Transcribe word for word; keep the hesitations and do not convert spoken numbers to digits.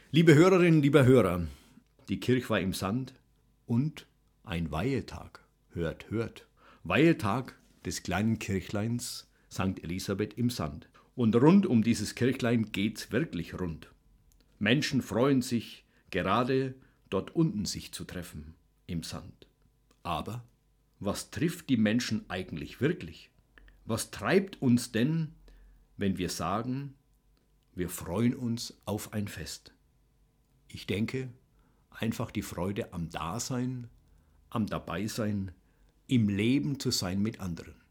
Liebe Hörerinnen, lieber Hörer, die Kirchweih im Sand und ein Weihetag. Hört, hört. Weihetag des kleinen Kirchleins Sankt Elisabeth im Sand. Und rund um dieses Kirchlein geht's wirklich rund. Menschen freuen sich, gerade dort unten sich zu treffen, im Sand. Aber was trifft die Menschen eigentlich wirklich? Was treibt uns denn, wenn wir sagen, wir freuen uns auf ein Fest? Ich denke, einfach die Freude am Dasein, am Dabeisein, im Leben zu sein mit anderen.